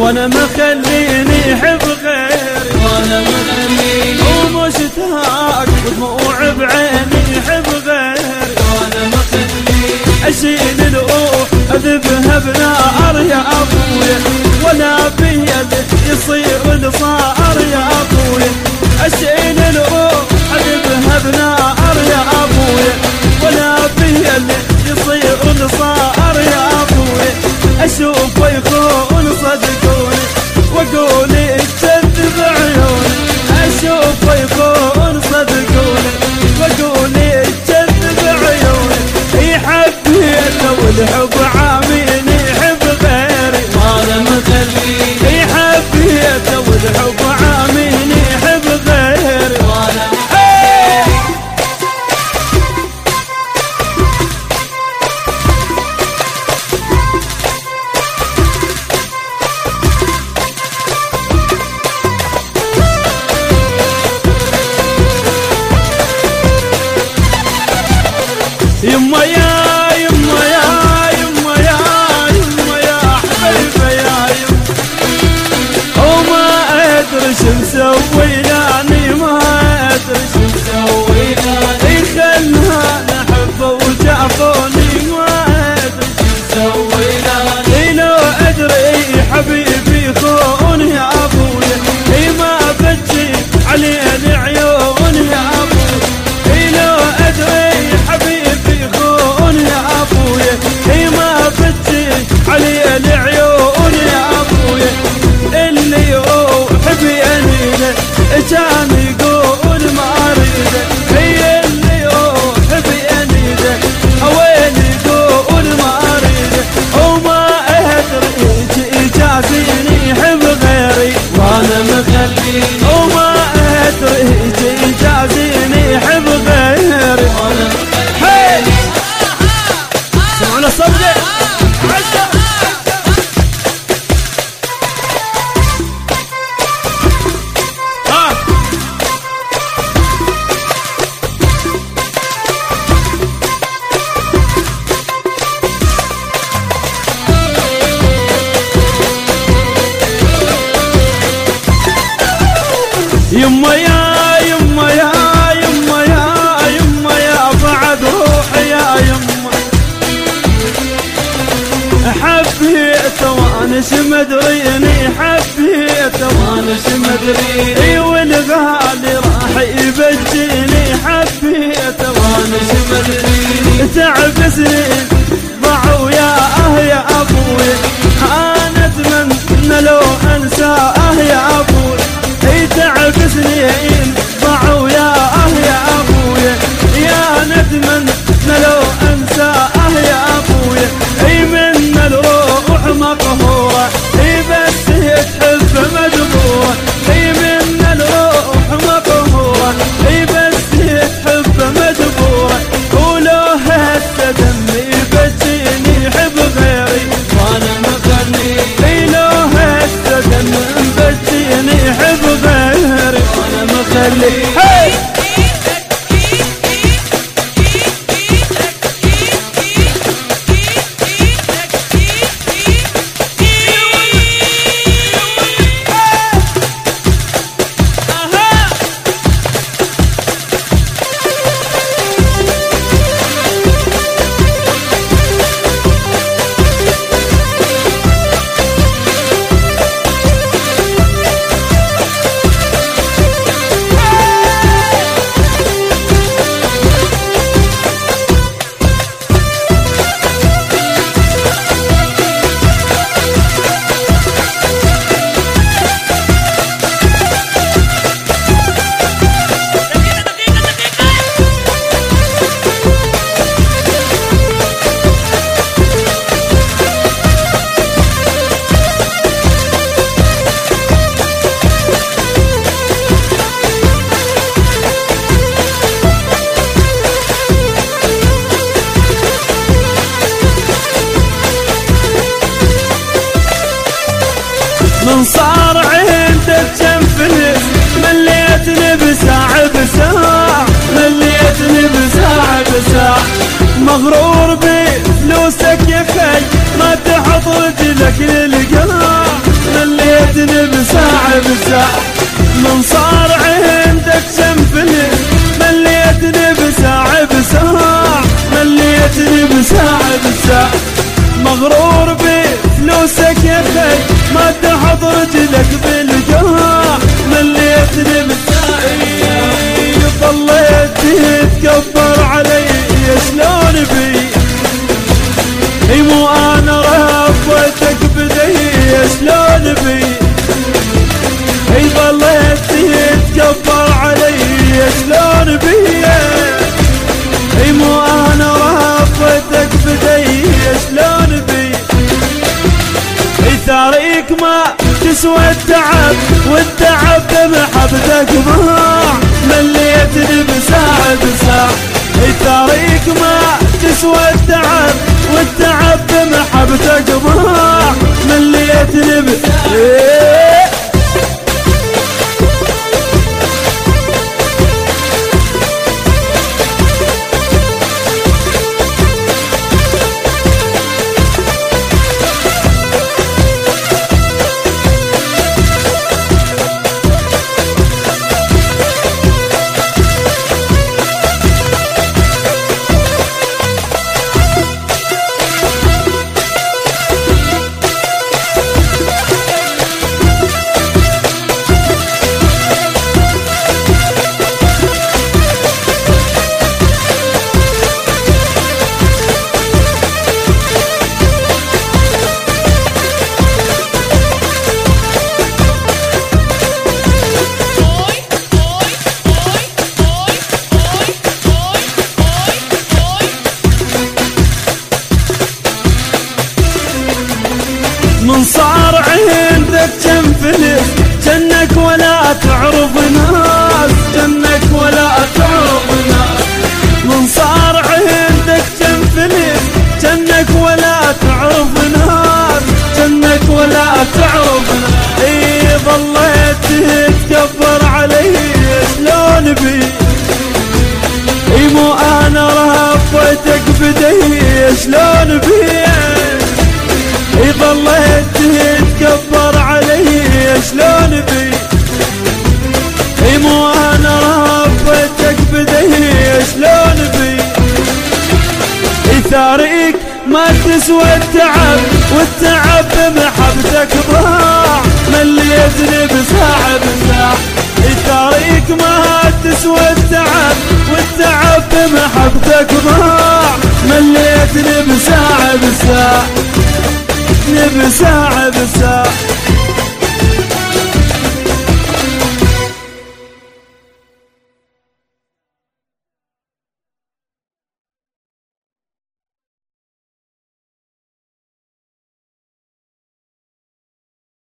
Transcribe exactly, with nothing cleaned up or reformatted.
وانا مخليني حب غيري، وانا مخليني ومشتاق ودموع بعيني حب غيري، وانا مخليني اشيل الروح اذبها بنار يا ابويا، ولا بيد يصير الصار يا ابويا، اشيل الروح اذبها بنار يا ابويا، ولا بيد يصير الصار يا ابويا، اشوف يخون صدقوني واقول يكذب عيوني، اشوف يخون صدقوني واقول يكذب عيوني، يحبيته والحب عاميني يحب غيري، وانا مخليني يحبيته والحب عاميني يحب غيري، وانا يما يا يما يا يما يا يما يا حبيبه يا يما، وما ادري شو مسوي لاني ما ادري شو مسوي لاني، خلها نحبه وجافوني ما ادري شو مسوي لاني، لو ادري حبيبي خون يا ابويا، اي ما بجي عليه العيون يا ابويا، لو ادري حبيبي خون يا ابويا، اي ما بجي عليه العيون يا ابويا، اللي يروح بيمينه كان يقول ما اريده، هي اللي يروح بيمينه وين يقول ما اريده، وما ادري يجي جازيني يحب غيري، وانا مخليني وما ادري يجي جازيني يحب غيري، وانا هي سمعنا صبري يما يا يما يا يما يا يما يا بعد روحي يا يما، حبيته وانا شمدريني حبيته وانا شمدريني، والغالي راح يبجيني حبيته وانا شمدريني، تعب سنين ضاعوا يا اه يا ابوي، انا اتمنى لو انساه يا ابوي، تعب سنين ضاعوا يا اه يا ابويا، يا ندمن لو انساه يا ابويا، اي من الروح مقهوره، اي بس تحب مجبوره، اي من الروح مقهوره، اي بس تحب مجبوره، ولو هسه دمي بجيني يحب غيري، وانا مخليني اي لو هسه دمي بجيني يحب غيري، وانا مخليني هاي من صار عندك كم فلس مليتني بساعة بساعة مليتني بساعة بساعة مغرور بفلوسك يا خي ما تحط رجلك للقاع بساعة من صار عندك سنفلي مليتني بساعة بساعة مليتني بساعة بساعة مغرور بفلوسك يا خي ما تحط رجلك بالجاع مليتني بساعة ظليت تتكبر علي شلون بي اي مو انا ربيتك بدي شلون بي اي ظليت تتكبر علي شلون بي اي مو انا ربيتك بدي شلون بي اي ثاريك ما تسوى التعب والتعب بمحبتك ضاع مليتني بساعة بساعة اي ثاريك ما تسوى التعب والتعب بمحبتك ضاع مليتني بساعة من صار عندك كم فلس جنك ولا تعرف ناس جنك ولا تعرف ناس من صار عندك كم فلس جنك ولا تعرف ناس جنك ولا تعرف ناس اي ظليت تتكبر علي شلون بي اي مو انا ربيتك بدي شلون بي اي ظليت تتكبر علي شلون بي اي مو انا ربيتك بدي شلون بي اي ثاريك ما تسوى التعب والتعب بمحبتك ضاع مليتني بساعة بساعة اي ثاريك ما تسوى التعب والتعب بمحبتك ضاع مليتني بساعة بساعة بساعة بساعة